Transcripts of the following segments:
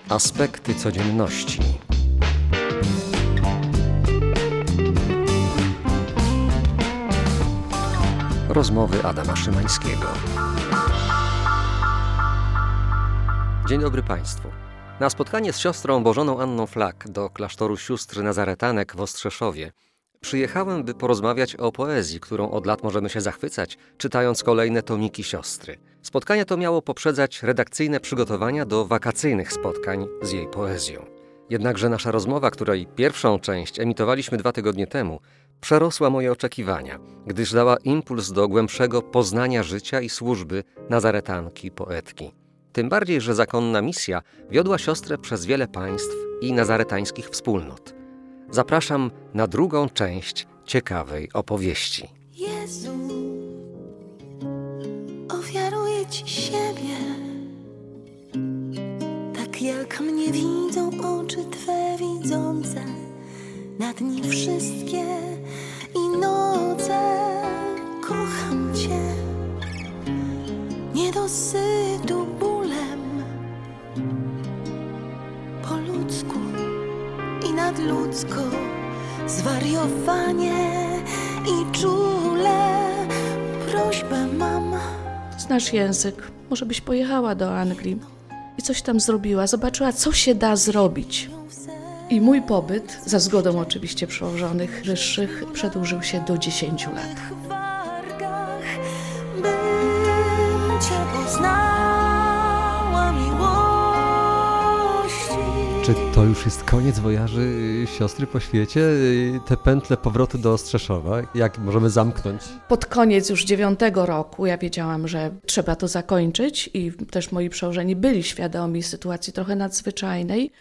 Aspekty codzienności. Rozmowy Adama Szymańskiego. Dzień dobry Państwu. Na spotkanie z siostrą Bożoną Anną Flak do klasztoru sióstr Nazaretanek w Ostrzeszowie przyjechałem, by porozmawiać o poezji, którą od lat możemy się zachwycać, czytając kolejne tomiki siostry. Spotkanie to miało poprzedzać redakcyjne przygotowania do wakacyjnych spotkań z jej poezją. Jednakże nasza rozmowa, której pierwszą część emitowaliśmy 2 tygodnie temu, przerosła moje oczekiwania, gdyż dała impuls do głębszego poznania życia i służby nazaretanki, poetki. Tym bardziej, że zakonna misja wiodła siostrę przez wiele państw i nazaretańskich wspólnot. Zapraszam na drugą część ciekawej opowieści. Jezu, ofiaruję Ci siebie, tak jak mnie widzą oczy Twe widzące, na dni wszystkie i noce. Kocham Cię, niedosytu bólem, po ludzku i nadludzko, zwariowanie i czule prośbę mam. Znasz język, może byś pojechała do Anglii i coś tam zrobiła, zobaczyła, co się da zrobić. I mój pobyt, za zgodą oczywiście przełożonych wyższych, przedłużył się do 10 lat. Bym Cię poznała miłości. Czy to już jest koniec wojaży siostry po świecie? Te pętle powrotu do Ostrzeszowa, jak możemy zamknąć? Pod koniec już 9 roku ja wiedziałam, że trzeba to zakończyć i też moi przełożeni byli świadomi sytuacji trochę nadzwyczajnej.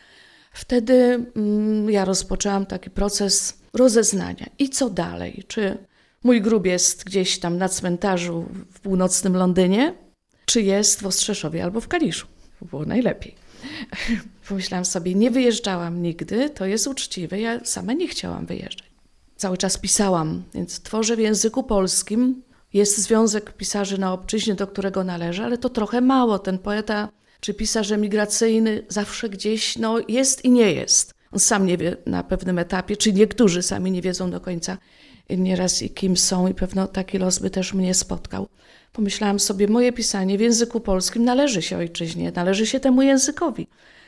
Wtedy ja rozpoczęłam taki proces rozeznania. I co dalej? Czy mój grób jest gdzieś tam na cmentarzu w północnym Londynie, czy jest w Ostrzeszowie albo w Kaliszu? Było najlepiej. Pomyślałam sobie, nie wyjeżdżałam nigdy, to jest uczciwe, ja sama nie chciałam wyjeżdżać. Cały czas pisałam, więc tworzę w języku polskim. Jest Związek Pisarzy na Obczyźnie, do którego należę, ale to trochę mało. Ten poeta czy pisarz emigracyjny zawsze gdzieś jest i nie jest. On sam nie wie na pewnym etapie, czy niektórzy sami nie wiedzą do końca nieraz i kim są i pewno taki los by też mnie spotkał. Pomyślałam sobie, moje pisanie w języku polskim należy się ojczyźnie, należy się temu językowi.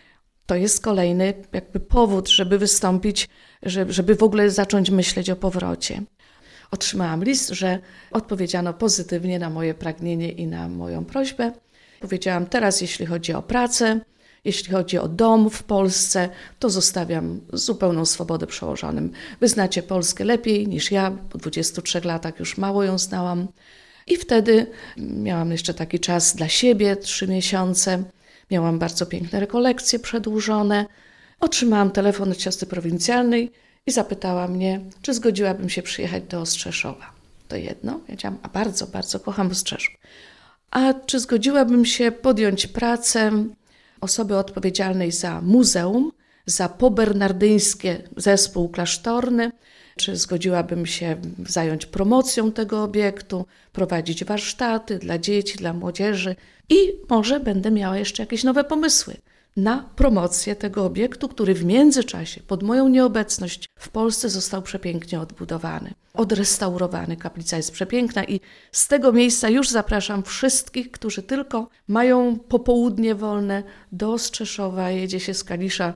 To jest kolejny jakby powód, żeby wystąpić, żeby w ogóle zacząć myśleć o powrocie. Otrzymałam list, że odpowiedziano pozytywnie na moje pragnienie i na moją prośbę. Powiedziałam, teraz jeśli chodzi o pracę, jeśli chodzi o dom w Polsce, to zostawiam zupełną swobodę przełożonym. Wy znacie Polskę lepiej niż ja, po 23 latach już mało ją znałam. I wtedy miałam jeszcze taki czas dla siebie, 3 miesiące. Miałam bardzo piękne rekolekcje przedłużone. Otrzymałam telefon od siostry prowincjalnej i zapytała mnie, czy zgodziłabym się przyjechać do Ostrzeszowa. To jedno. Ja powiedziałam, a bardzo, bardzo kocham Ostrzeszów. A czy zgodziłabym się podjąć pracę osoby odpowiedzialnej za muzeum, za pobernardyńskie zespół klasztorny, czy zgodziłabym się zająć promocją tego obiektu, prowadzić warsztaty dla dzieci, dla młodzieży i może będę miała jeszcze jakieś nowe pomysły na promocję tego obiektu, który w międzyczasie, pod moją nieobecność w Polsce został przepięknie odbudowany, odrestaurowany. Kaplica jest przepiękna i z tego miejsca już zapraszam wszystkich, którzy tylko mają popołudnie wolne do Ostrzeszowa. Jedzie się z Kalisza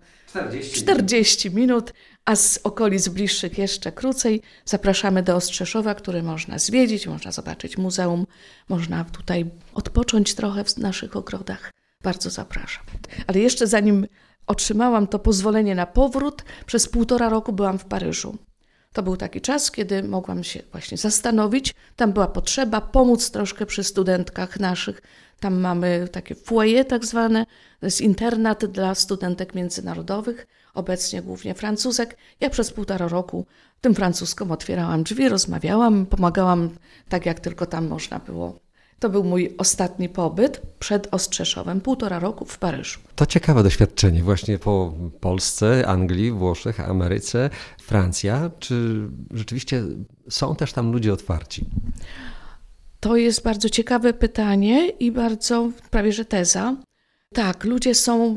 40 minut, a z okolic bliższych jeszcze krócej. Zapraszamy do Ostrzeszowa, który można zwiedzić, można zobaczyć muzeum, można tutaj odpocząć trochę w naszych ogrodach. Bardzo zapraszam. Ale jeszcze zanim otrzymałam to pozwolenie na powrót, przez 1,5 roku byłam w Paryżu. To był taki czas, kiedy mogłam się właśnie zastanowić. Tam była potrzeba pomóc troszkę przy studentkach naszych. Tam mamy takie foyer tak zwane. To jest internat dla studentek międzynarodowych, obecnie głównie Francuzek. Ja przez 1,5 roku tym francuskom otwierałam drzwi, rozmawiałam, pomagałam tak jak tylko tam można było. To był mój ostatni pobyt przed Ostrzeszowem, 1,5 roku w Paryżu. To ciekawe doświadczenie właśnie po Polsce, Anglii, Włoszech, Ameryce, Francja. Czy rzeczywiście są też tam ludzie otwarci? To jest bardzo ciekawe pytanie i bardzo prawie że teza. Tak, ludzie są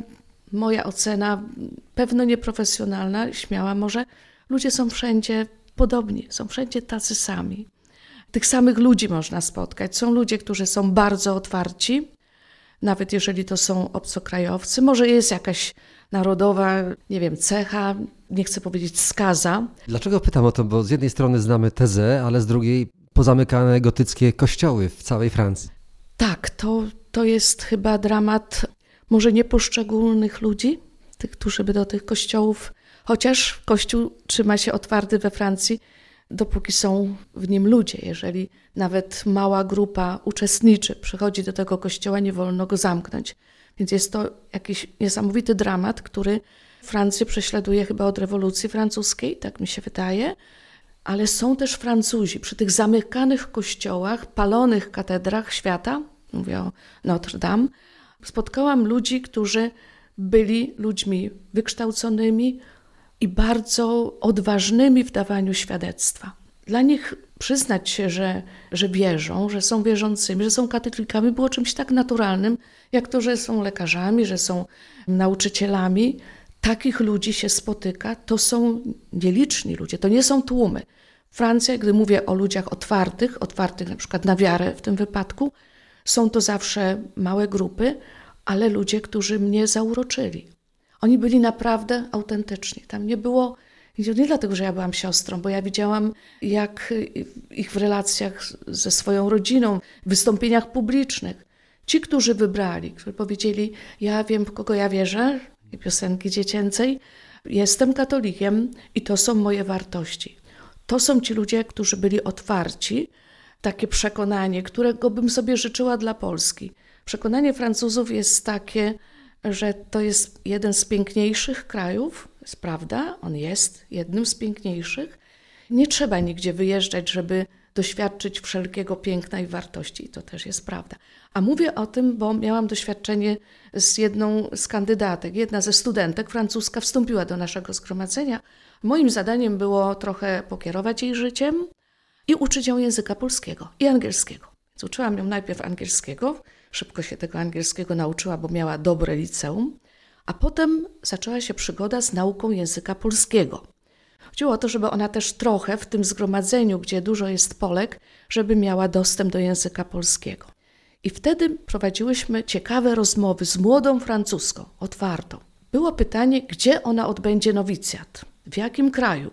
moja ocena, pewno nieprofesjonalna, śmiała może, ludzie są wszędzie podobni, są wszędzie tacy sami. Tych samych ludzi można spotkać. Są ludzie, którzy są bardzo otwarci, nawet jeżeli to są obcokrajowcy. Może jest jakaś narodowa, nie wiem, cecha, nie chcę powiedzieć skaza. Dlaczego pytam o to? Bo z jednej strony znamy tezę, ale z drugiej pozamykane gotyckie kościoły w całej Francji. Tak, to jest chyba dramat może nie poszczególnych ludzi, tych, którzy by do tych kościołów, chociaż kościół trzyma się otwarty we Francji, dopóki są w nim ludzie. Jeżeli nawet mała grupa uczestniczy, przychodzi do tego kościoła, nie wolno go zamknąć. Więc jest to jakiś niesamowity dramat, który Francję prześladuje chyba od rewolucji francuskiej, tak mi się wydaje. Ale są też Francuzi przy tych zamykanych kościołach, palonych katedrach świata, mówię o Notre Dame, spotkałam ludzi, którzy byli ludźmi wykształconymi i bardzo odważnymi w dawaniu świadectwa. Dla nich przyznać się, że wierzą, że są wierzącymi, że są katolikami, było czymś tak naturalnym, jak to, że są lekarzami, że są nauczycielami. Takich ludzi się spotyka, to są nieliczni ludzie, to nie są tłumy. Francja, gdy mówię o ludziach otwartych na przykład na wiarę w tym wypadku, są to zawsze małe grupy, ale ludzie, którzy mnie zauroczyli. Oni byli naprawdę autentyczni. Tam nie było, nie dlatego, że ja byłam siostrą, bo ja widziałam, jak ich w relacjach ze swoją rodziną, w wystąpieniach publicznych. Ci, którzy wybrali, którzy powiedzieli, ja wiem, w kogo ja wierzę, piosenki dziecięcej, jestem katolikiem i to są moje wartości. To są ci ludzie, którzy byli otwarci, takie przekonanie, którego bym sobie życzyła dla Polski. Przekonanie Francuzów jest takie, że to jest jeden z piękniejszych krajów, jest prawda, on jest jednym z piękniejszych. Nie trzeba nigdzie wyjeżdżać, żeby doświadczyć wszelkiego piękna i wartości, to też jest prawda. A mówię o tym, bo miałam doświadczenie z jedną z kandydatek. Jedna ze studentek francuska wstąpiła do naszego zgromadzenia. Moim zadaniem było trochę pokierować jej życiem i uczyć ją języka polskiego i angielskiego. Więc uczyłam ją najpierw angielskiego, szybko się tego angielskiego nauczyła, bo miała dobre liceum, a potem zaczęła się przygoda z nauką języka polskiego. Chodziło o to, żeby ona też trochę w tym zgromadzeniu, gdzie dużo jest Polek, żeby miała dostęp do języka polskiego. I wtedy prowadziłyśmy ciekawe rozmowy z młodą francuską, otwartą. Było pytanie, gdzie ona odbędzie nowicjat, w jakim kraju,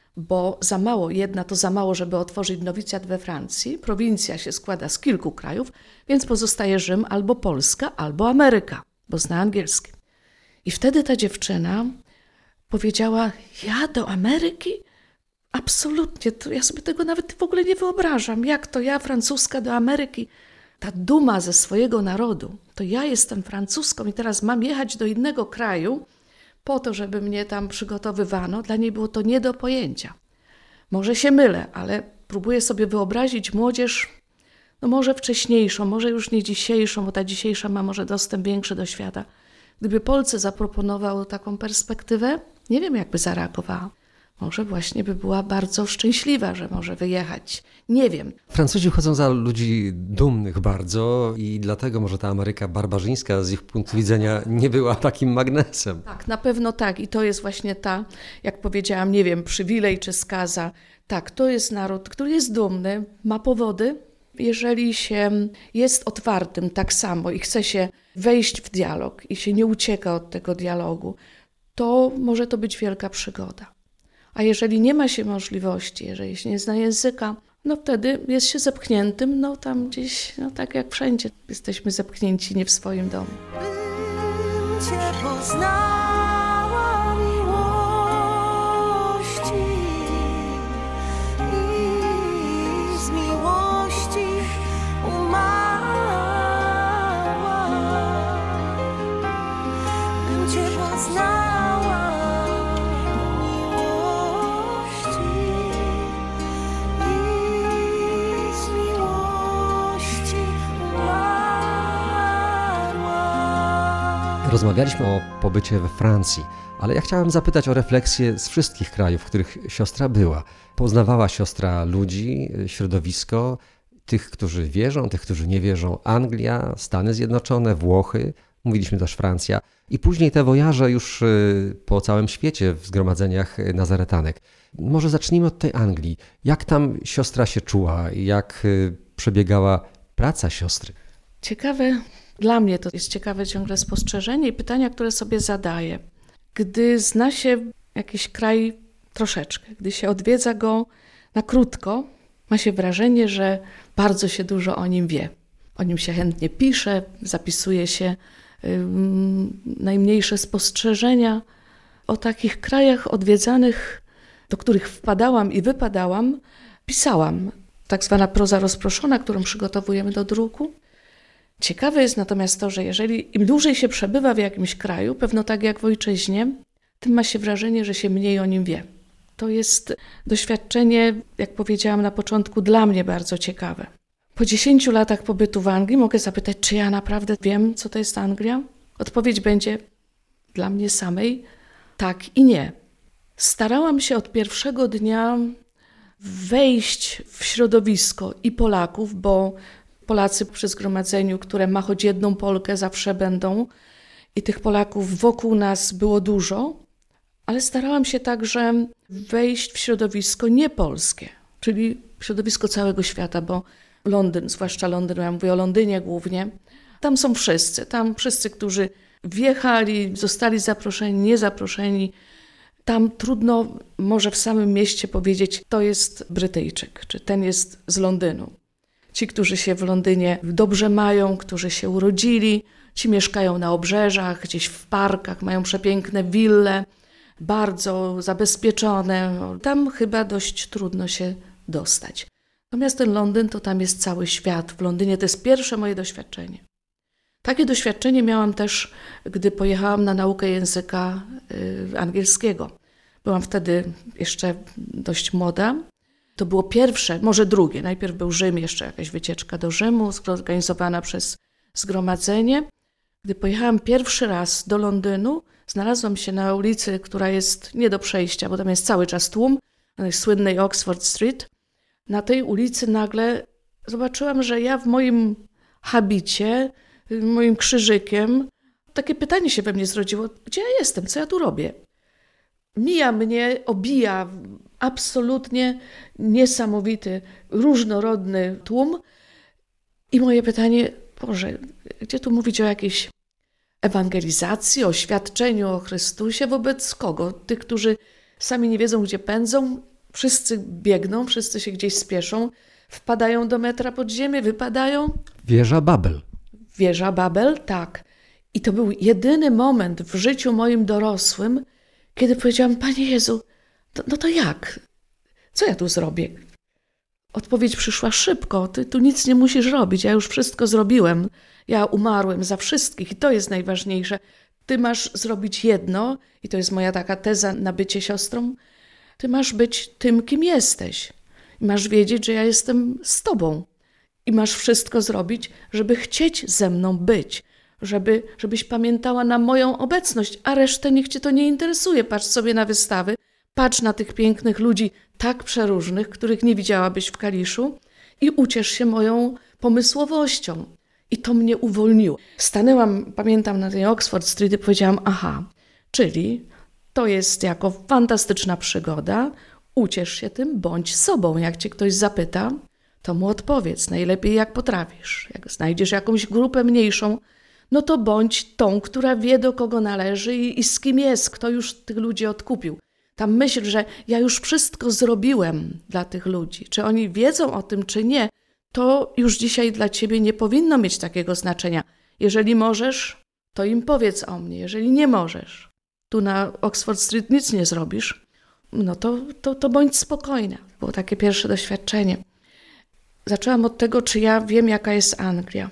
bo za mało, jedna to za mało, żeby otworzyć nowicjat we Francji. Prowincja się składa z kilku krajów, więc pozostaje Rzym albo Polska, albo Ameryka, bo zna angielski. I wtedy ta dziewczyna powiedziała, ja do Ameryki? Absolutnie, to ja sobie tego nawet w ogóle nie wyobrażam. Jak to ja, francuska, do Ameryki? Ta duma ze swojego narodu, to ja jestem Francuską i teraz mam jechać do innego kraju po to, żeby mnie tam przygotowywano. Dla niej było to nie do pojęcia. Może się mylę, ale próbuję sobie wyobrazić młodzież, no może wcześniejszą, może już nie dzisiejszą, bo ta dzisiejsza ma może dostęp większy do świata. Gdyby Polsce zaproponował taką perspektywę, nie wiem, jakby zareagowała. Może właśnie by była bardzo szczęśliwa, że może wyjechać. Nie wiem. Francuzi uchodzą za ludzi dumnych bardzo i dlatego może ta Ameryka barbarzyńska z ich punktu widzenia nie była takim magnesem. Tak, na pewno tak. I to jest właśnie ta, jak powiedziałam, nie wiem, przywilej czy skaza. Tak, to jest naród, który jest dumny, ma powody. Jeżeli się jest otwartym tak samo i chce się wejść w dialog i się nie ucieka od tego dialogu, to może to być wielka przygoda. A jeżeli nie ma się możliwości, jeżeli się nie zna języka, no wtedy jest się zepchniętym, no tam gdzieś, no tak jak wszędzie, jesteśmy zepchnięci nie w swoim domu. Bym cię poznała miłości i z miłości umarła. Bym cię poznała Rozmawialiśmy o pobycie we Francji, ale ja chciałem zapytać o refleksję z wszystkich krajów, w których siostra była. Poznawała siostra ludzi, środowisko, tych, którzy wierzą, tych, którzy nie wierzą. Anglia, Stany Zjednoczone, Włochy, mówiliśmy też Francja i później te wojaże już po całym świecie w zgromadzeniach nazaretanek. Może zacznijmy od tej Anglii. Jak tam siostra się czuła? Jak przebiegała praca siostry? Ciekawe, dla mnie to jest ciekawe ciągle spostrzeżenie i pytania, które sobie zadaję. Gdy zna się jakiś kraj troszeczkę, gdy się odwiedza go na krótko, ma się wrażenie, że bardzo się dużo o nim wie. O nim się chętnie pisze, zapisuje się najmniejsze spostrzeżenia. O takich krajach odwiedzanych, do których wpadałam i wypadałam, pisałam. Tak zwana proza rozproszona, którą przygotowujemy do druku. Ciekawe jest natomiast to, że jeżeli im dłużej się przebywa w jakimś kraju, pewno tak jak w ojczyźnie, tym ma się wrażenie, że się mniej o nim wie. To jest doświadczenie, jak powiedziałam na początku, dla mnie bardzo ciekawe. Po 10 latach pobytu w Anglii mogę zapytać, czy ja naprawdę wiem, co to jest Anglia? Odpowiedź będzie dla mnie samej tak i nie. Starałam się od pierwszego dnia wejść w środowisko i Polaków, bo Polacy przy zgromadzeniu, które ma choć jedną Polkę, zawsze będą i tych Polaków wokół nas było dużo, ale starałam się także wejść w środowisko niepolskie, czyli środowisko całego świata, bo Londyn, zwłaszcza Londyn, ja mówię o Londynie głównie, tam są wszyscy, którzy wjechali, zostali zaproszeni, niezaproszeni. Tam trudno może w samym mieście powiedzieć, to jest Brytyjczyk, czy ten jest z Londynu. Ci, którzy się w Londynie dobrze mają, którzy się urodzili, ci mieszkają na obrzeżach, gdzieś w parkach, mają przepiękne wille, bardzo zabezpieczone. Tam chyba dość trudno się dostać. Natomiast ten Londyn to tam jest cały świat. W Londynie to jest pierwsze moje doświadczenie. Takie doświadczenie miałam też, gdy pojechałam na naukę języka angielskiego. Byłam wtedy jeszcze dość młoda. To było pierwsze, może drugie. Najpierw był Rzym, jeszcze jakaś wycieczka do Rzymu, zorganizowana przez zgromadzenie. Gdy pojechałam pierwszy raz do Londynu, znalazłam się na ulicy, która jest nie do przejścia, bo tam jest cały czas tłum, na tej słynnej Oxford Street. Na tej ulicy nagle zobaczyłam, że ja w moim habicie, moim krzyżykiem, takie pytanie się we mnie zrodziło, gdzie ja jestem, co ja tu robię? Mija mnie, obija absolutnie niesamowity, różnorodny tłum i moje pytanie, Boże, gdzie tu mówić o jakiejś ewangelizacji, o świadczeniu o Chrystusie, wobec kogo? Tych, którzy sami nie wiedzą, gdzie pędzą, wszyscy biegną, wszyscy się gdzieś spieszą, wpadają do metra pod ziemię, wypadają. Wieża Babel. Wieża Babel, tak. I to był jedyny moment w życiu moim dorosłym, kiedy powiedziałam, Panie Jezu, no to jak? Co ja tu zrobię? Odpowiedź przyszła szybko, ty tu nic nie musisz robić, ja już wszystko zrobiłem. Ja umarłem za wszystkich i to jest najważniejsze. Ty masz zrobić jedno, i to jest moja taka teza na bycie siostrą, ty masz być tym, kim jesteś. I masz wiedzieć, że ja jestem z tobą. I masz wszystko zrobić, żeby chcieć ze mną być, żebyś pamiętała na moją obecność, a resztę niech cię to nie interesuje. Patrz sobie na wystawy, patrz na tych pięknych ludzi tak przeróżnych, których nie widziałabyś w Kaliszu i uciesz się moją pomysłowością. I to mnie uwolniło. Stanęłam, pamiętam, na tej Oxford Street i powiedziałam, aha, czyli to jest jako fantastyczna przygoda, uciesz się tym, bądź sobą. Jak cię ktoś zapyta, to mu odpowiedz, najlepiej jak potrafisz. Jak znajdziesz jakąś grupę mniejszą, no to bądź tą, która wie, do kogo należy i z kim jest, kto już tych ludzi odkupił. Ta myśl, że ja już wszystko zrobiłem dla tych ludzi, czy oni wiedzą o tym, czy nie, to już dzisiaj dla ciebie nie powinno mieć takiego znaczenia. Jeżeli możesz, to im powiedz o mnie. Jeżeli nie możesz, tu na Oxford Street nic nie zrobisz, no to bądź spokojna. Było takie pierwsze doświadczenie. Zaczęłam od tego, czy ja wiem, jaka jest Anglia.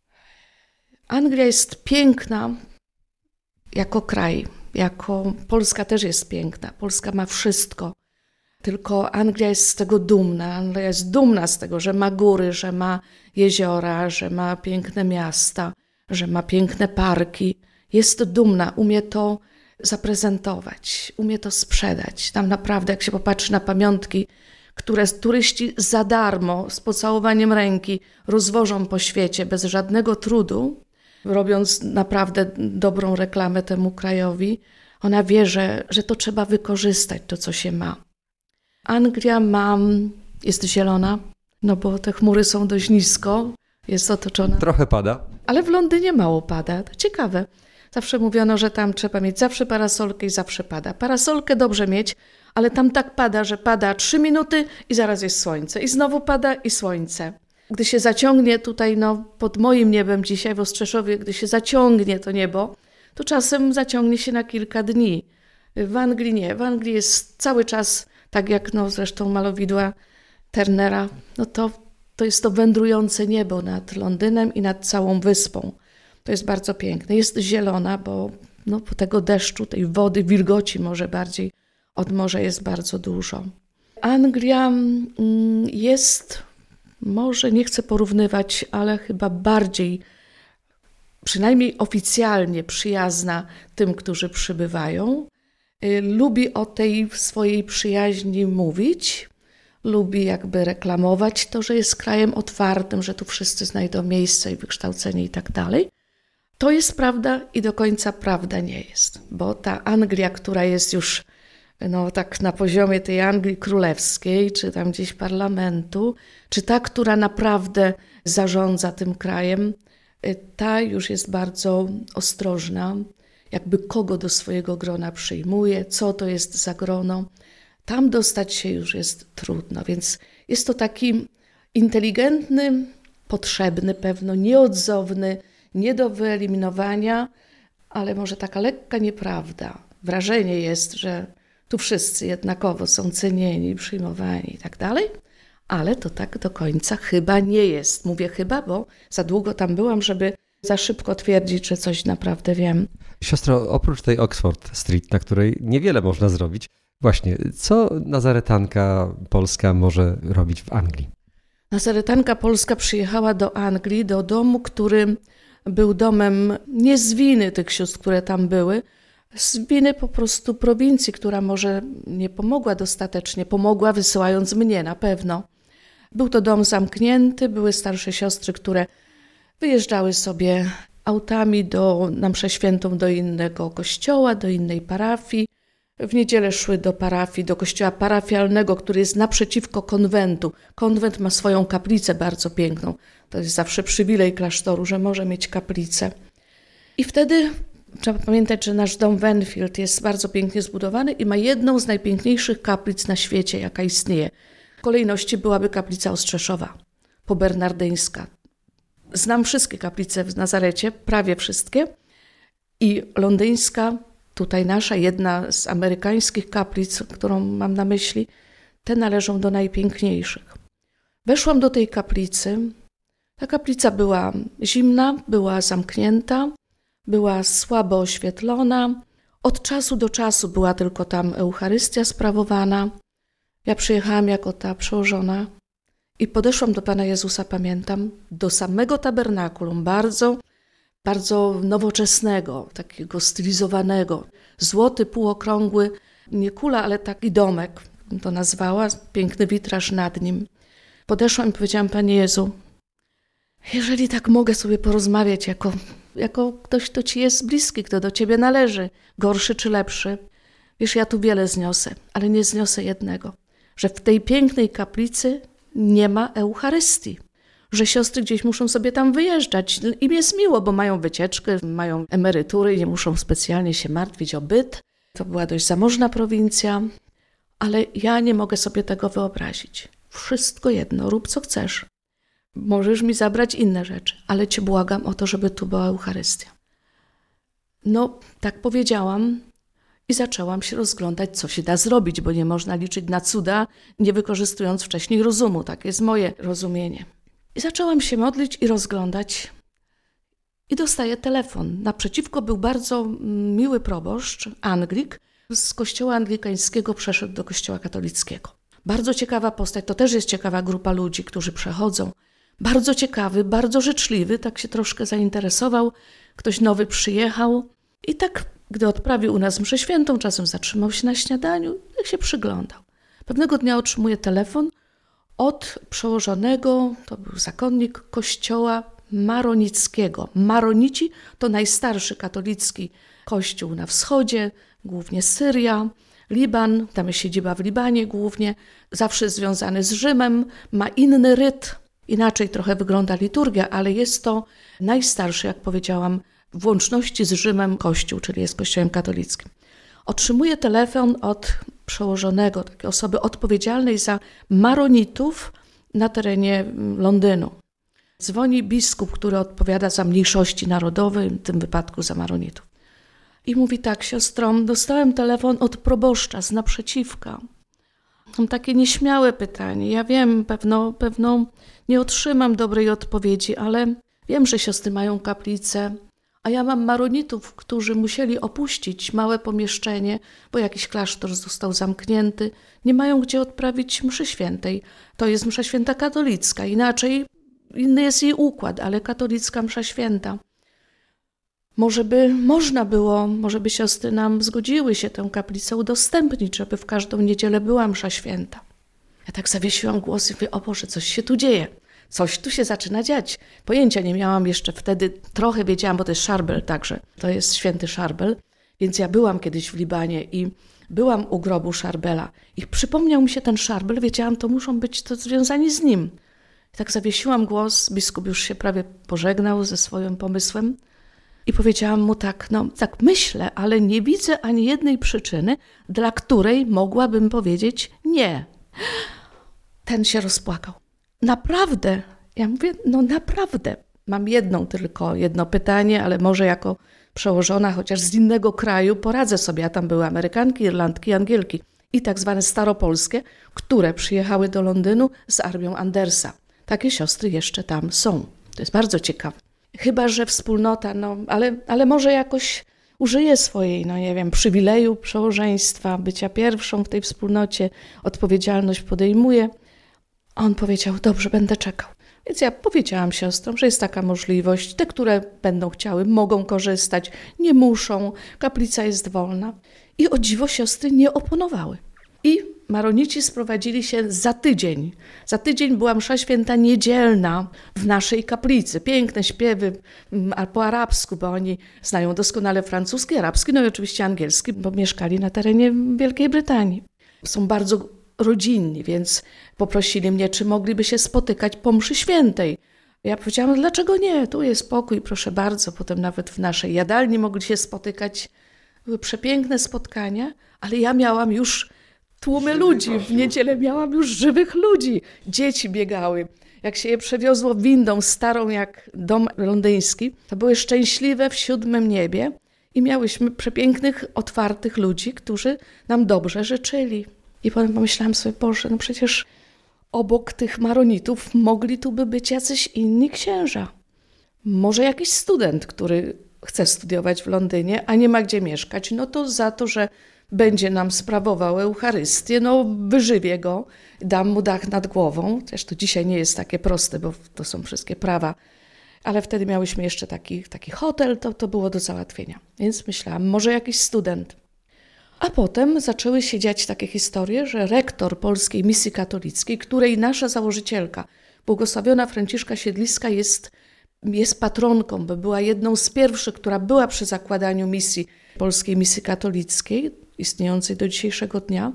Anglia jest piękna jako kraj, Polska też jest piękna. Polska ma wszystko, tylko Anglia jest z tego dumna. Anglia jest dumna z tego, że ma góry, że ma jeziora, że ma piękne miasta, że ma piękne parki. Jest dumna, umie to zaprezentować, umie to sprzedać. Tam naprawdę, jak się popatrzy na pamiątki, które turyści za darmo, z pocałowaniem ręki rozwożą po świecie bez żadnego trudu, robiąc naprawdę dobrą reklamę temu krajowi. Ona wie, że to trzeba wykorzystać, to co się ma. Anglia jest zielona, no bo te chmury są dość nisko, jest otoczona. Trochę pada. Ale w Londynie mało pada. To ciekawe. Zawsze mówiono, że tam trzeba mieć zawsze parasolkę i zawsze pada. Parasolkę dobrze mieć, ale tam tak pada, że pada 3 minuty i zaraz jest słońce. I znowu pada i słońce. Gdy się zaciągnie tutaj, pod moim niebem dzisiaj w Ostrzeszowie, gdy się zaciągnie to niebo, to czasem zaciągnie się na kilka dni. W Anglii nie. W Anglii jest cały czas, tak jak zresztą malowidła Turnera, to jest to wędrujące niebo nad Londynem i nad całą wyspą. To jest bardzo piękne. Jest zielona, bo po tego deszczu, tej wody, wilgoci może bardziej od morza jest bardzo dużo. Anglia jest, może nie chcę porównywać, ale chyba bardziej, przynajmniej oficjalnie przyjazna tym, którzy przybywają. Lubi o tej swojej przyjaźni mówić. Lubi jakby reklamować to, że jest krajem otwartym, że tu wszyscy znajdą miejsce i wykształcenie i tak dalej. To jest prawda i do końca prawda nie jest, bo ta Anglia, która jest już tak na poziomie tej Anglii królewskiej, czy tam gdzieś parlamentu, czy ta, która naprawdę zarządza tym krajem, ta już jest bardzo ostrożna, jakby kogo do swojego grona przyjmuje, co to jest za grono. Tam dostać się już jest trudno, więc jest to taki inteligentny, potrzebny pewno, nieodzowny, nie do wyeliminowania, ale może taka lekka nieprawda. Wrażenie jest, że tu wszyscy jednakowo są cenieni, przyjmowani i tak dalej, ale to tak do końca chyba nie jest. Mówię chyba, bo za długo tam byłam, żeby za szybko twierdzić, że coś naprawdę wiem. Siostro, oprócz tej Oxford Street, na której niewiele można zrobić, właśnie, co nazaretanka polska może robić w Anglii? Nazaretanka polska przyjechała do Anglii, do domu, który był domem nie z winy tych sióstr, które tam były, z winy po prostu prowincji, która może nie pomogła dostatecznie, pomogła wysyłając mnie na pewno. Był to dom zamknięty, były starsze siostry, które wyjeżdżały sobie autami na mszę świętą do innego kościoła, do innej parafii. W niedzielę szły do parafii, do kościoła parafialnego, który jest naprzeciwko konwentu. Konwent ma swoją kaplicę bardzo piękną. To jest zawsze przywilej klasztoru, że może mieć kaplicę. I wtedy trzeba pamiętać, że nasz dom w Enfield jest bardzo pięknie zbudowany i ma jedną z najpiękniejszych kaplic na świecie, jaka istnieje. W kolejności byłaby kaplica Ostrzeszowa, pobernardyńska. Znam wszystkie kaplice w Nazarecie, prawie wszystkie. I londyńska, tutaj nasza, jedna z amerykańskich kaplic, którą mam na myśli, te należą do najpiękniejszych. Weszłam do tej kaplicy. Ta kaplica była zimna, była zamknięta, była słabo oświetlona. Od czasu do czasu była tylko tam Eucharystia sprawowana. Ja przyjechałam jako ta przełożona i podeszłam do Pana Jezusa, pamiętam, do samego tabernakulum, bardzo, bardzo nowoczesnego, takiego stylizowanego. Złoty, półokrągły, nie kula, ale taki domek, bym to nazwała, piękny witraż nad nim. Podeszłam i powiedziałam: Panie Jezu, jeżeli tak mogę sobie porozmawiać jako ktoś, kto Ci jest bliski, kto do Ciebie należy, gorszy czy lepszy, wiesz, ja tu wiele zniosę, ale nie zniosę jednego, że w tej pięknej kaplicy nie ma Eucharystii, że siostry gdzieś muszą sobie tam wyjeżdżać. Im jest miło, bo mają wycieczkę, mają emerytury i nie muszą specjalnie się martwić o byt. To była dość zamożna prowincja, ale ja nie mogę sobie tego wyobrazić. Wszystko jedno, rób co chcesz. Możesz mi zabrać inne rzeczy, ale Cię błagam o to, żeby tu była Eucharystia. Tak powiedziałam i zaczęłam się rozglądać, co się da zrobić, bo nie można liczyć na cuda, nie wykorzystując wcześniej rozumu. Tak jest moje rozumienie. I zaczęłam się modlić i rozglądać i dostaję telefon. Naprzeciwko był bardzo miły proboszcz, Anglik, z kościoła anglikańskiego przeszedł do kościoła katolickiego. Bardzo ciekawa postać, to też jest ciekawa grupa ludzi, którzy przechodzą. Bardzo ciekawy, bardzo życzliwy, tak się troszkę zainteresował. Ktoś nowy przyjechał i tak, gdy odprawił u nas mszę świętą, czasem zatrzymał się na śniadaniu, jak się przyglądał. Pewnego dnia otrzymuje telefon od przełożonego, to był zakonnik kościoła Maronickiego. Maronici to najstarszy katolicki kościół na wschodzie, głównie Syria, Liban, tam jest siedziba w Libanie głównie, zawsze związany z Rzymem, ma inny ryt, inaczej trochę wygląda liturgia, ale jest to najstarszy, jak powiedziałam, w łączności z Rzymem kościół, czyli jest kościołem katolickim. Otrzymuję telefon od przełożonego, takiej osoby odpowiedzialnej za maronitów na terenie Londynu. Dzwoni biskup, który odpowiada za mniejszości narodowe, w tym wypadku za maronitów. I mówi tak: siostro, dostałem telefon od proboszcza z naprzeciwka. Mam takie nieśmiałe pytanie. Ja wiem, pewno nie otrzymam dobrej odpowiedzi, ale wiem, że siostry mają kaplicę, a ja mam maronitów, którzy musieli opuścić małe pomieszczenie, bo jakiś klasztor został zamknięty. Nie mają gdzie odprawić mszy świętej. To jest msza święta katolicka. Inaczej, inny jest jej układ, ale katolicka msza święta. Może by można było, może by siostry nam zgodziły się tę kaplicę udostępnić, żeby w każdą niedzielę była msza święta. Ja tak zawiesiłam głos i mówię: o Boże, coś się tu dzieje. Coś tu się zaczyna dziać. Pojęcia nie miałam jeszcze wtedy, trochę wiedziałam, bo to jest Szarbel także. To jest święty Szarbel. Więc ja byłam kiedyś w Libanie i byłam u grobu Szarbela. I przypomniał mi się ten Szarbel, wiedziałam, to muszą być to związani z nim. I tak zawiesiłam głos, biskup już się prawie pożegnał ze swoim pomysłem. I powiedziałam mu tak: no tak myślę, ale nie widzę ani jednej przyczyny, dla której mogłabym powiedzieć nie. Ten się rozpłakał. Naprawdę? Ja mówię: no naprawdę. Mam jedno pytanie, ale może jako przełożona, chociaż z innego kraju, poradzę sobie. A tam były Amerykanki, Irlandki, Angielki i tak zwane staropolskie, które przyjechały do Londynu z armią Andersa. Takie siostry jeszcze tam są. To jest bardzo ciekawe. Chyba że wspólnota, ale może jakoś użyje swojej, nie wiem, przywileju przełożeństwa, bycia pierwszą w tej wspólnocie, odpowiedzialność podejmuje. On powiedział: dobrze, będę czekał. Więc ja powiedziałam siostrom, że jest taka możliwość. Te, które będą chciały, mogą korzystać, nie muszą, kaplica jest wolna. I o dziwo siostry nie oponowały. I maronici sprowadzili się za tydzień. Za tydzień była msza święta niedzielna w naszej kaplicy. Piękne śpiewy po arabsku, bo oni znają doskonale francuski, arabski, no i oczywiście angielski, bo mieszkali na terenie Wielkiej Brytanii. Są bardzo rodzinni, więc poprosili mnie, czy mogliby się spotykać po mszy świętej. Ja powiedziałam: dlaczego nie? Tu jest pokój, proszę bardzo. Potem nawet w naszej jadalni mogli się spotykać. Były przepiękne spotkania, ale ja miałam już tłumy ludzi. W niedzielę miałam już żywych ludzi. Dzieci biegały. Jak się je przewiozło windą starą jak dom londyński, to były szczęśliwe w 7. niebie i miałyśmy przepięknych, otwartych ludzi, którzy nam dobrze życzyli. I potem pomyślałam sobie: Boże, no przecież obok tych maronitów mogli tu by być jacyś inni księża. Może jakiś student, który chce studiować w Londynie, a nie ma gdzie mieszkać, no to za to, że będzie nam sprawował Eucharystię, wyżywię go, dam mu dach nad głową. Też to dzisiaj nie jest takie proste, bo to są wszystkie prawa. Ale wtedy miałyśmy jeszcze taki hotel, to było do załatwienia. Więc myślałam, może jakiś student. A potem zaczęły się dziać takie historie, że rektor Polskiej Misji Katolickiej, której nasza założycielka, błogosławiona Franciszka Siedliska, jest patronką, bo była jedną z pierwszych, która była przy zakładaniu misji Polskiej Misji Katolickiej, istniejącej do dzisiejszego dnia.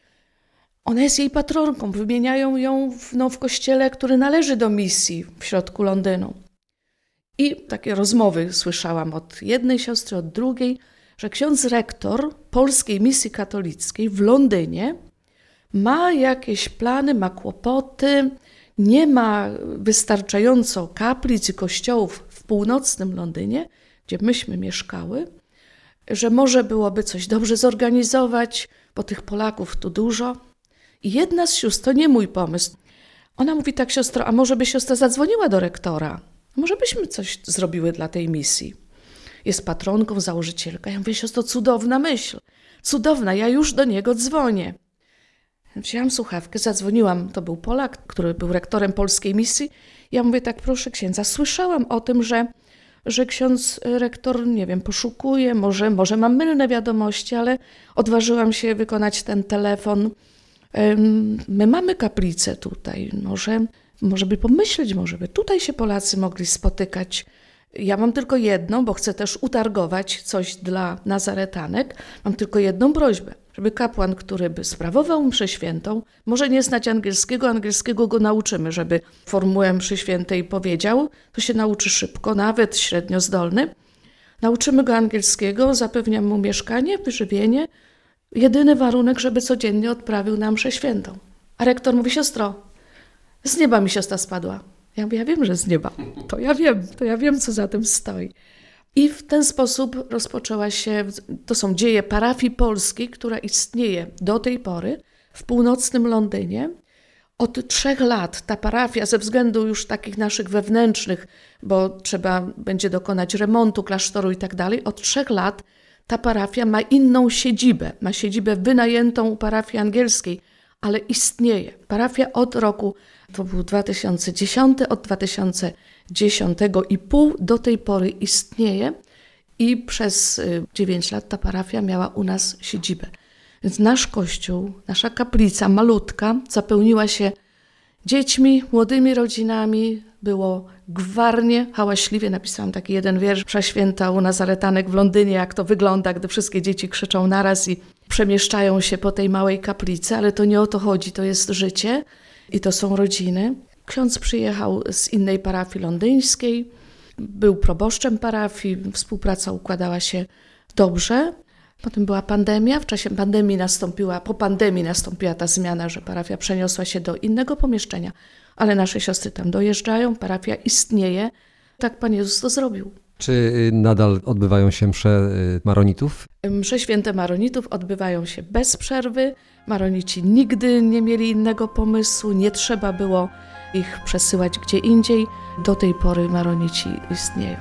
Ona jest jej patronką, wymieniają ją w kościele, który należy do misji w środku Londynu. I takie rozmowy słyszałam od jednej siostry, od drugiej, że ksiądz rektor Polskiej Misji Katolickiej w Londynie ma jakieś plany, ma kłopoty, nie ma wystarczająco kaplic i kościołów w północnym Londynie, gdzie myśmy mieszkały, że może byłoby coś dobrze zorganizować, bo tych Polaków tu dużo. I jedna z sióstr, to nie mój pomysł, ona mówi tak: siostro, a może by siostra zadzwoniła do rektora? Może byśmy coś zrobiły dla tej misji? Jest patronką, założycielka. Ja mówię: siostro, cudowna myśl, cudowna, ja już do niego dzwonię. Wzięłam słuchawkę, zadzwoniłam, to był Polak, który był rektorem Polskiej Misji. Ja mówię tak: proszę księdza, słyszałam o tym, że ksiądz rektor, nie wiem, poszukuje, może mam mylne wiadomości, ale odważyłam się wykonać ten telefon. My mamy kaplicę tutaj, może by pomyśleć, może by tutaj się Polacy mogli spotykać. Ja mam tylko jedną, bo chcę też utargować coś dla Nazaretanek, mam tylko jedną prośbę, żeby kapłan, który by sprawował mszę świętą, może nie znać angielskiego go nauczymy, żeby formułę mszy świętej powiedział, to się nauczy szybko, nawet średnio zdolny. Nauczymy go angielskiego, zapewniam mu mieszkanie, wyżywienie. Jedyny warunek, żeby codziennie odprawił na mszę świętą. A rektor mówi: siostro, z nieba mi siostra spadła. Ja mówię: ja wiem, że z nieba. To ja wiem, co za tym stoi. I w ten sposób rozpoczęła się, to są dzieje parafii polskiej, która istnieje do tej pory w północnym Londynie. Od 3 lat ta parafia, ze względu już takich naszych wewnętrznych, bo trzeba będzie dokonać remontu klasztoru i tak dalej, od 3 lat ta parafia ma inną siedzibę. Ma siedzibę wynajętą u parafii angielskiej, ale istnieje. Parafia od roku, to był 2010, od 2010,5 do tej pory istnieje i przez 9 lat ta parafia miała u nas siedzibę. Więc nasz kościół, nasza kaplica malutka zapełniła się dziećmi, młodymi rodzinami, było gwarnie, hałaśliwie. Napisałam taki jeden wiersz: msza święta u Nazaretanek w Londynie, jak to wygląda, gdy wszystkie dzieci krzyczą naraz i przemieszczają się po tej małej kaplicy, ale to nie o to chodzi, to jest życie i to są rodziny. Ksiądz przyjechał z innej parafii londyńskiej, był proboszczem parafii, współpraca układała się dobrze. Potem była pandemia, w czasie pandemii po pandemii nastąpiła ta zmiana, że parafia przeniosła się do innego pomieszczenia, ale nasze siostry tam dojeżdżają, parafia istnieje. Tak Pan Jezus to zrobił. Czy nadal odbywają się msze maronitów? Msze święte maronitów odbywają się bez przerwy. Maronici nigdy nie mieli innego pomysłu, nie trzeba było ich przesyłać gdzie indziej. Do tej pory maronici istnieją.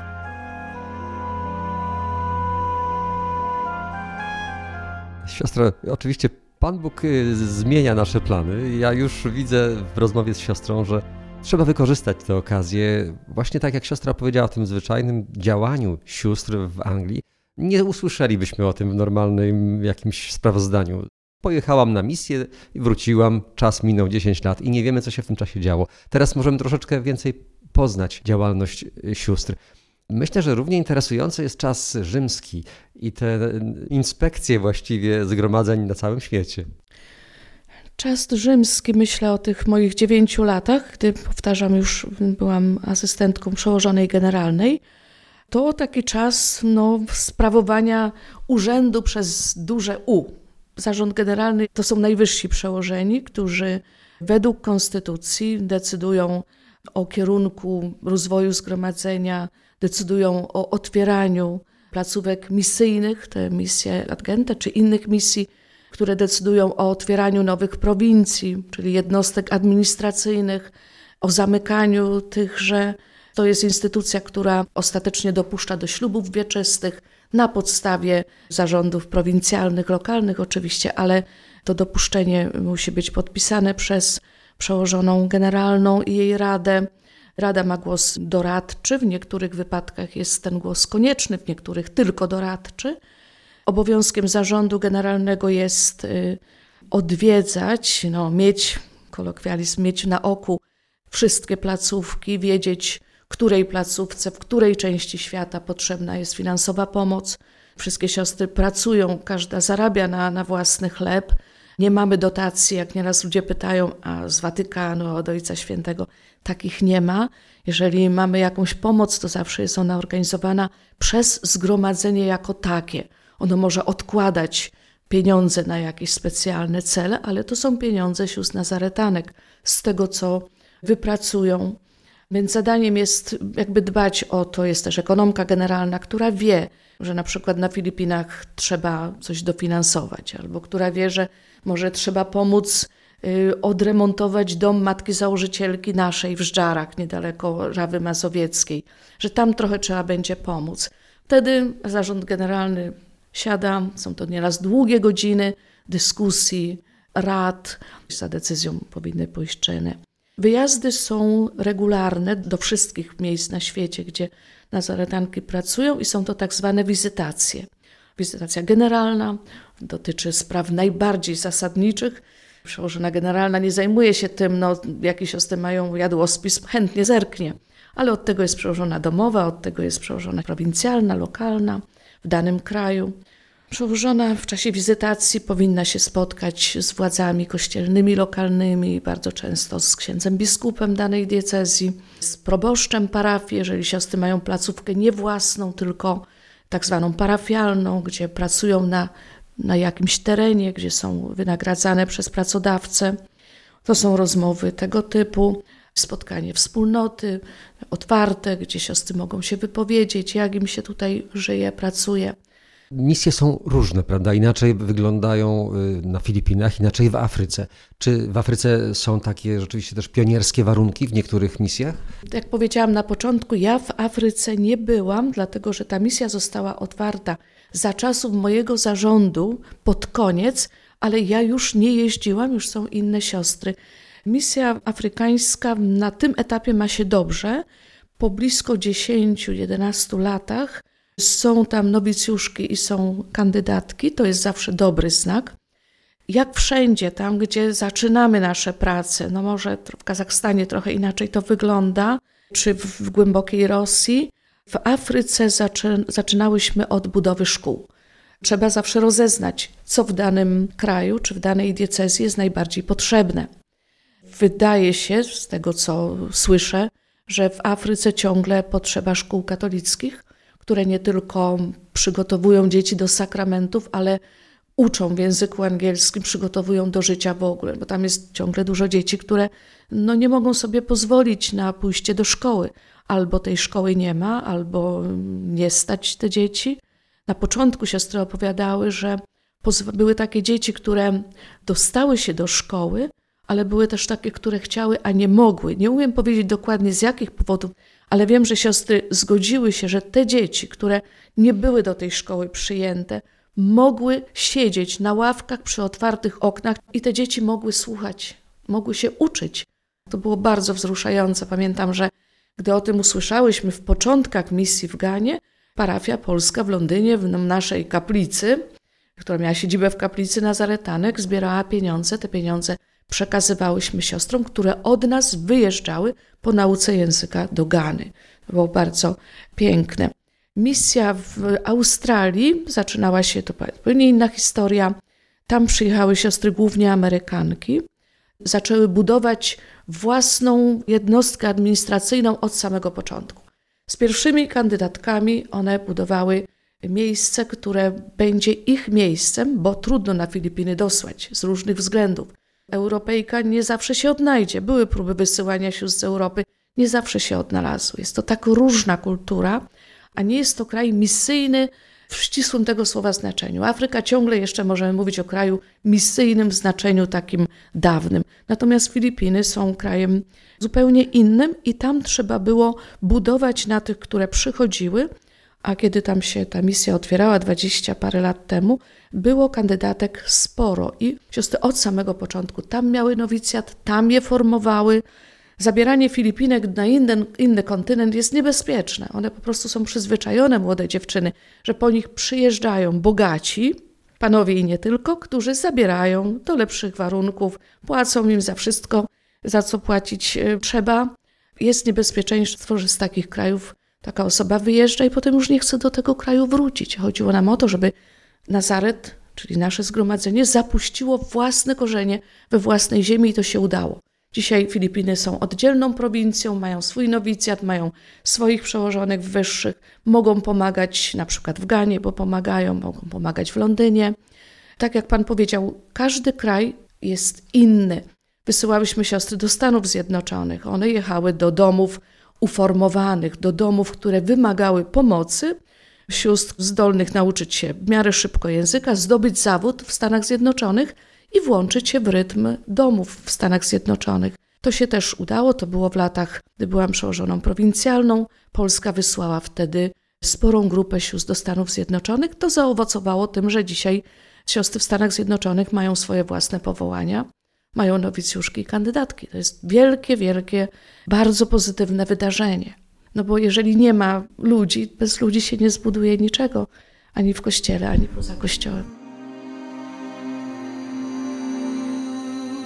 Siostro, oczywiście Pan Bóg zmienia nasze plany. Ja już widzę w rozmowie z siostrą, że trzeba wykorzystać tę okazję. Właśnie tak jak siostra powiedziała o tym zwyczajnym działaniu sióstr w Anglii, nie usłyszelibyśmy o tym w normalnym jakimś sprawozdaniu. Pojechałam na misję i wróciłam, czas minął 10 lat i nie wiemy, co się w tym czasie działo. Teraz możemy troszeczkę więcej poznać działalność sióstr. Myślę, że równie interesujący jest czas rzymski i te inspekcje właściwie zgromadzeń na całym świecie. Czas rzymski, myślę o tych moich 9 latach, gdy, powtarzam, już byłam asystentką przełożonej generalnej, to taki czas sprawowania urzędu przez duże U. Zarząd generalny to są najwyżsi przełożeni, którzy według konstytucji decydują o kierunku rozwoju zgromadzenia, decydują o otwieraniu placówek misyjnych, te misje ad gente, czy innych misji, które decydują o otwieraniu nowych prowincji, czyli jednostek administracyjnych, o zamykaniu tychże. To jest instytucja, która ostatecznie dopuszcza do ślubów wieczystych na podstawie zarządów prowincjalnych, lokalnych oczywiście, ale to dopuszczenie musi być podpisane przez przełożoną generalną i jej radę. Rada ma głos doradczy, w niektórych wypadkach jest ten głos konieczny, w niektórych tylko doradczy. Obowiązkiem zarządu generalnego jest odwiedzać, mieć na oku wszystkie placówki, wiedzieć, której placówce, w której części świata potrzebna jest finansowa pomoc. Wszystkie siostry pracują, każda zarabia na własny chleb. Nie mamy dotacji, jak nieraz ludzie pytają, a z Watykanu, od Ojca Świętego, takich nie ma. Jeżeli mamy jakąś pomoc, to zawsze jest ona organizowana przez zgromadzenie jako takie. Ono może odkładać pieniądze na jakieś specjalne cele, ale to są pieniądze sióstr Nazaretanek z tego, co wypracują. Więc zadaniem jest jakby dbać o to, jest też ekonomka generalna, która wie, że na przykład na Filipinach trzeba coś dofinansować, albo która wie, że może trzeba pomóc odremontować dom matki założycielki naszej w Żdżarach, niedaleko Rawy Mazowieckiej, że tam trochę trzeba będzie pomóc. Wtedy zarząd generalny siada, są to nieraz długie godziny dyskusji, rad, za decyzją powinny pójść czyny. Wyjazdy są regularne do wszystkich miejsc na świecie, gdzie nazaretanki pracują i są to tak zwane wizytacje. Wizytacja generalna dotyczy spraw najbardziej zasadniczych, Przełożona generalna nie zajmuje się tym, jakie siostry mają jadłospis, chętnie zerknie. Ale od tego jest przełożona domowa, od tego jest przełożona prowincjalna, lokalna w danym kraju. Przełożona w czasie wizytacji powinna się spotkać z władzami kościelnymi, lokalnymi, bardzo często z księdzem biskupem danej diecezji, z proboszczem parafii, jeżeli siostry mają placówkę nie własną, tylko tak zwaną parafialną, gdzie pracują na jakimś terenie, gdzie są wynagradzane przez pracodawcę. To są rozmowy tego typu, spotkanie wspólnoty otwarte, gdzie siostry mogą się wypowiedzieć, jak im się tutaj żyje, pracuje. Misje są różne, prawda? Inaczej wyglądają na Filipinach, inaczej w Afryce. Czy w Afryce są takie rzeczywiście też pionierskie warunki w niektórych misjach? Jak powiedziałam na początku, ja w Afryce nie byłam, dlatego że ta misja została otwarta za czasów mojego zarządu pod koniec, ale ja już nie jeździłam, już są inne siostry. Misja afrykańska na tym etapie ma się dobrze. Po blisko 10-11 latach są tam nowicjuszki i są kandydatki, to jest zawsze dobry znak. Jak wszędzie, tam gdzie zaczynamy nasze prace, może w Kazachstanie trochę inaczej to wygląda, czy w głębokiej Rosji, w Afryce zaczynałyśmy od budowy szkół. Trzeba zawsze rozeznać, co w danym kraju czy w danej diecezji jest najbardziej potrzebne. Wydaje się, z tego co słyszę, że w Afryce ciągle potrzeba szkół katolickich, które nie tylko przygotowują dzieci do sakramentów, ale uczą w języku angielskim, przygotowują do życia w ogóle, bo tam jest ciągle dużo dzieci, które nie mogą sobie pozwolić na pójście do szkoły. Albo tej szkoły nie ma, albo nie stać te dzieci. Na początku siostry opowiadały, że były takie dzieci, które dostały się do szkoły, ale były też takie, które chciały, a nie mogły. Nie umiem powiedzieć dokładnie z jakich powodów, ale wiem, że siostry zgodziły się, że te dzieci, które nie były do tej szkoły przyjęte, mogły siedzieć na ławkach przy otwartych oknach i te dzieci mogły słuchać, mogły się uczyć. To było bardzo wzruszające. Pamiętam, że gdy o tym usłyszałyśmy w początkach misji w Ganie, parafia polska w Londynie, w naszej kaplicy, która miała siedzibę w kaplicy Nazaretanek, zbierała pieniądze. Te pieniądze przekazywałyśmy siostrom, które od nas wyjeżdżały po nauce języka do Gany. To było bardzo piękne. Misja w Australii zaczynała się, to zupełnie inna historia. Tam przyjechały siostry głównie Amerykanki. Zaczęły budować własną jednostkę administracyjną od samego początku. Z pierwszymi kandydatkami one budowały miejsce, które będzie ich miejscem, bo trudno na Filipiny dosłać z różnych względów. Europejka nie zawsze się odnajdzie. Były próby wysyłania sióstr z Europy, nie zawsze się odnalazły. Jest to tak różna kultura, a nie jest to kraj misyjny w ścisłym tego słowa znaczeniu. Afryka ciągle jeszcze możemy mówić o kraju misyjnym w znaczeniu takim dawnym. Natomiast Filipiny są krajem zupełnie innym i tam trzeba było budować na tych, które przychodziły, a kiedy tam się ta misja otwierała 20 parę lat temu, było kandydatek sporo i siostry od samego początku tam miały nowicjat, tam je formowały. Zabieranie Filipinek na inny kontynent jest niebezpieczne. One po prostu są przyzwyczajone, młode dziewczyny, że po nich przyjeżdżają bogaci, panowie i nie tylko, którzy zabierają do lepszych warunków, płacą im za wszystko, za co płacić trzeba. Jest niebezpieczeństwo, że z takich krajów taka osoba wyjeżdża i potem już nie chce do tego kraju wrócić. Chodziło nam o to, żeby Nazaret, czyli nasze zgromadzenie, zapuściło własne korzenie we własnej ziemi i to się udało. Dzisiaj Filipiny są oddzielną prowincją, mają swój nowicjat, mają swoich przełożonych wyższych, mogą pomagać na przykład w Ganie, bo pomagają, mogą pomagać w Londynie. Tak jak Pan powiedział, każdy kraj jest inny. Wysyłałyśmy siostry do Stanów Zjednoczonych. One jechały do domów uformowanych, do domów, które wymagały pomocy, sióstr zdolnych nauczyć się w miarę szybko języka, zdobyć zawód w Stanach Zjednoczonych i włączyć się w rytm domów w Stanach Zjednoczonych. To się też udało, to było w latach, gdy byłam przełożoną prowincjalną. Polska wysłała wtedy sporą grupę sióstr do Stanów Zjednoczonych. To zaowocowało tym, że dzisiaj siostry w Stanach Zjednoczonych mają swoje własne powołania, mają nowicjuszki i kandydatki. To jest wielkie, wielkie, bardzo pozytywne wydarzenie. No bo jeżeli nie ma ludzi, bez ludzi się nie zbuduje niczego, ani w kościele, ani poza kościołem.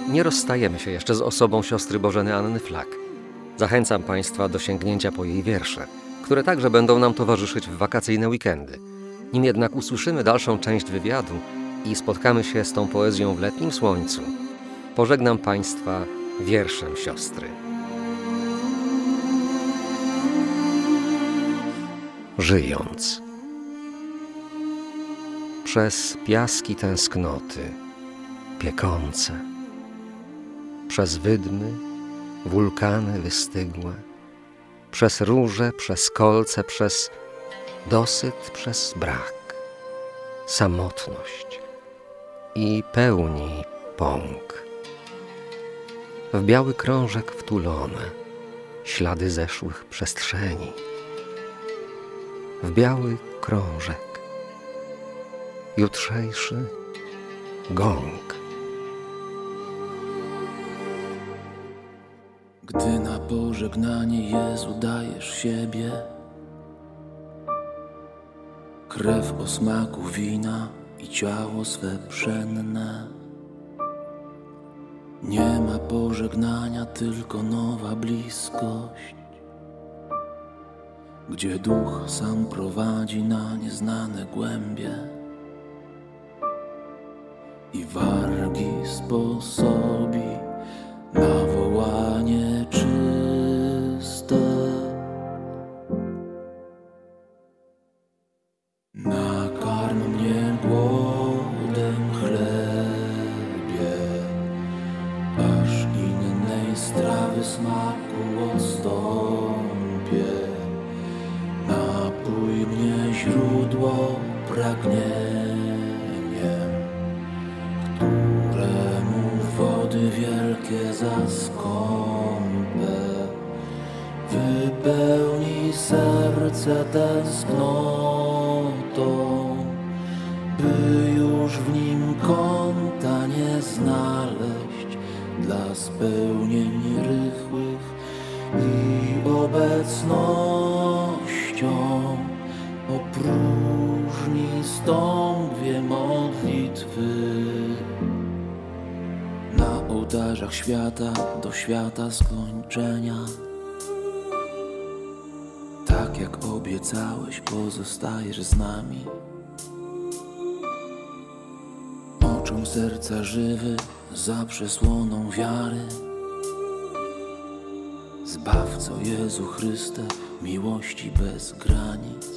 nie rozstajemy się jeszcze z osobą siostry Bożeny Anny Flak. Zachęcam Państwa do sięgnięcia po jej wiersze, które także będą nam towarzyszyć w wakacyjne weekendy. Nim jednak usłyszymy dalszą część wywiadu i spotkamy się z tą poezją w letnim słońcu, pożegnam Państwa wierszem siostry. Żyjąc. Przez piaski tęsknoty, piekące, przez wydmy, wulkany wystygłe, przez róże, przez kolce, przez dosyt, przez brak, samotność i pełni pąk. W biały krążek wtulone, ślady zeszłych przestrzeni. W biały krążek, jutrzejszy gąk. Gdy na pożegnanie Jezu dajesz siebie, krew o smaku wina i ciało swe pszenne. Nie ma pożegnania, tylko nowa bliskość, gdzie duch sam prowadzi na nieznane głębie i wargi sposobi na wołanie czyste. Nakarm mnie głodem chlebie, aż innej strawy smaku odstąpię. Napój mnie źródło pragnieniem, któremu wody wielkie zaskąpę. Wypełnij serce tęsknotą, by już w nim kąta nie znaleźć dla spełnień rychłych i obecnością opróżni stągwie modlitwy. Na ołtarzach świata do świata skończenia, tak jak obiecałeś, pozostajesz z nami. Oczom serca żywy za przesłoną wiary, Zbawco Jezu Chryste, miłości bez granic.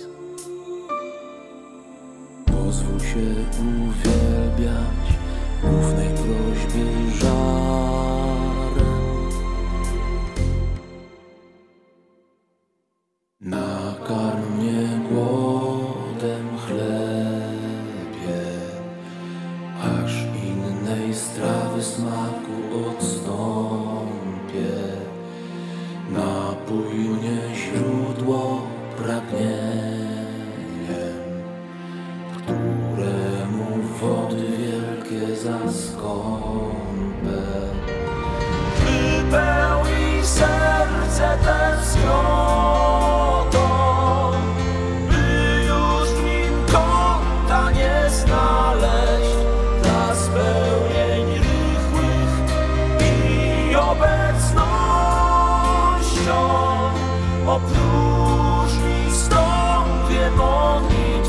Pozwól się uwielbiać ufnej prośbie żarem. Nakarm mnie głodem chlebie, aż innej strawy smaku odstąpię. Napój mnie źródło pragnieniem, któremu wody wielkie zaskąpę. Wypełnij serce tęsknotą, by już w nim kąta nie znaleźć dla spełnień rychłych i obecnością opróżni stąpie modlitwy.